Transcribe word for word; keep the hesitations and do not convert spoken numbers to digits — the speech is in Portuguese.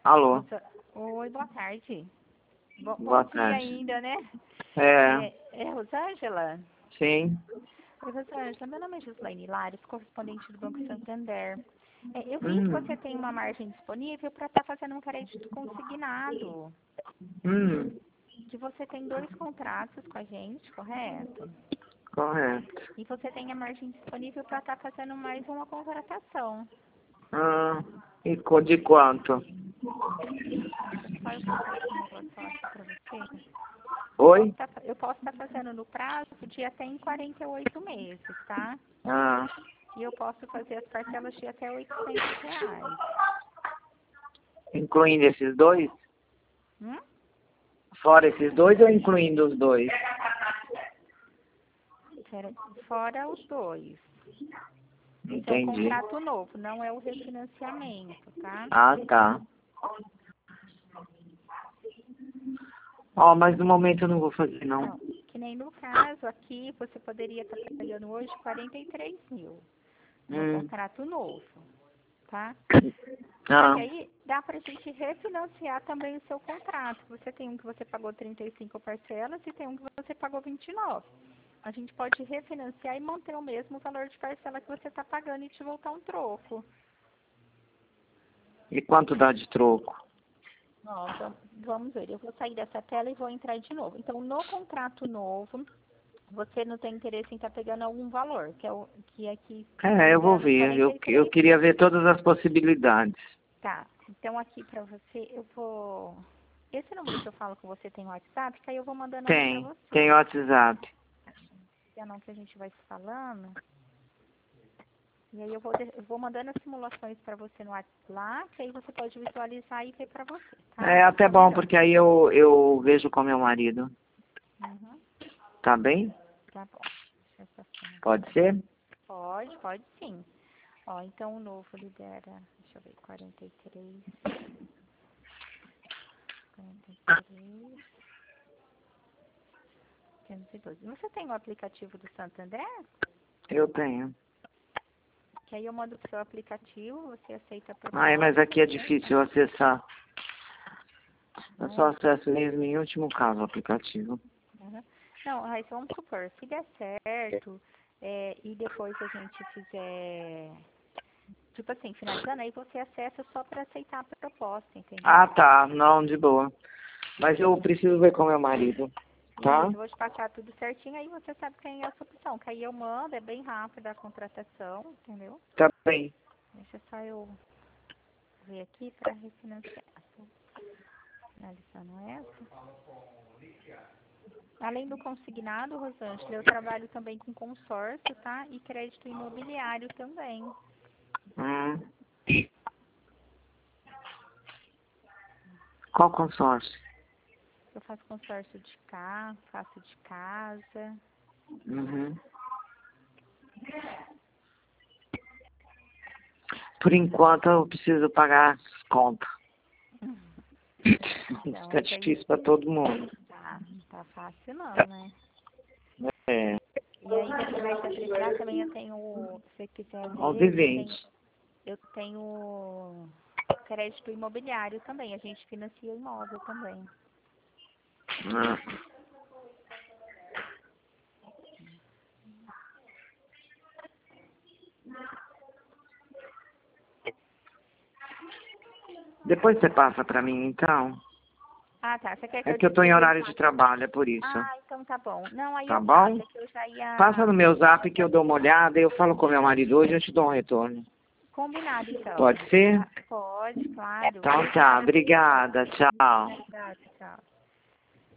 Alô? Você... Oi, boa tarde. Bo Boa bom dia tarde. ainda, né? É, É, é Rosângela? sim. Oi, Rosângela, meu nome é Gislaine Lares, correspondente do Banco Santander. É, eu vi que Hum, você tem uma margem disponível para estar fazendo um crédito consignado. hum, Que você tem dois contratos com a gente, correto? correto. E você tem a margem disponível para estar fazendo mais uma contratação. Ah, e co- de quanto? Deixa só eu fazer a simulação aqui para você. Eu posso Oi? estar eu posso estar fazendo no prazo de até em quarenta e oito meses, tá? Ah, E eu posso fazer as parcelas de até oitocentos reais. incluindo esses dois? Hum? Fora esses dois ou incluindo os dois? Pera- Fora os dois. Esse é o Entendi. contrato novo, não é o refinanciamento, tá? Ah, tá. Ó, mas no momento eu não vou fazer, não. Não, que nem no caso aqui, você poderia estar pagando hoje quarenta e três mil no Hum. contrato novo, tá? Só Ah, que aí dá pra gente refinanciar também o seu contrato. Você tem um que você pagou trinta e cinco parcelas e tem um que você pagou vinte e nove. A gente pode refinanciar e manter o mesmo valor de parcela que você está pagando e te voltar um troco. e quanto dá de troco? Ó, vam- vamos ver, eu vou sair dessa tela e vou entrar de novo. Então, no contrato novo, você não tem interesse em estar pegando algum valor, que é o que aqui É, eu vou considerando ver. quarenta Eu, e eu três queria ver todas as possibilidades. Tá, então aqui pra você, eu vou... Esse número que eu falo com você tem WhatsApp, que aí eu vou mandando ali pra Tem. Tem você. WhatsApp. É não que a gente vai se falando. E aí eu vou, de- eu vou mandando as simulações pra você no WhatsApp, que aí você pode visualizar e ver pra você, tá? É Qual que até é o bom, melhor. porque aí eu, eu vejo com meu marido. Uhum, Tá bem? tá bom. Deixa eu só só- Pode ser? Pode, pode sim. Ó, então o novo lidera, deixa eu ver, quarenta e três, quarenta e três, quinhentos e doze. Você tem o aplicativo do Santander? Eu tenho. Que aí eu mando pro seu aplicativo, você aceita a Ai, mas proposta. aqui é difícil acessar. Eu Não só é? acesso mesmo em último caso o aplicativo. Uhum. Não, Raíssa, vamos supor, se der certo, é, e depois a gente fizer, tipo assim, finalizando, aí você acessa só para aceitar a proposta, entendeu? Ah, tá. Não, de boa. Mas eu preciso ver com meu marido. Tá? Isso, eu vou te passar tudo certinho, aí você sabe quem é a sua opção, que aí eu mando, é bem rápida a contratação, entendeu? Tá bem. Deixa só eu ver aqui para refinanciar. Finalizando essa. Além do consignado, Rosângela, eu trabalho também com consórcio, tá? E crédito imobiliário também. Hum. Qual consórcio? Eu faço consórcio de carro, faço de casa. Uhum. Por enquanto eu preciso pagar as contas. Então, Está mas aí difícil para todo mundo. tá, tá fácil não, né? É. E aí você vai se apreciar também, eu tenho, se você quiser onze e ver, eu tenho, vinte. eu tenho crédito imobiliário também, a gente financia imóvel também. Ah. Depois você passa para mim, então. Ah, tá, você quer que É eu, que eu estou em eu te horário de passe? trabalho, é por isso. Ah, então tá bom. Não, aí Tá eu passo, bom? é que eu já Passa ia... no meu zap que eu dou uma olhada e eu falo com meu marido hoje e eu te dou um retorno. Combinado, então. Pode ser? Tá? Pode, claro. Então tá, obrigada, tchau. Obrigada.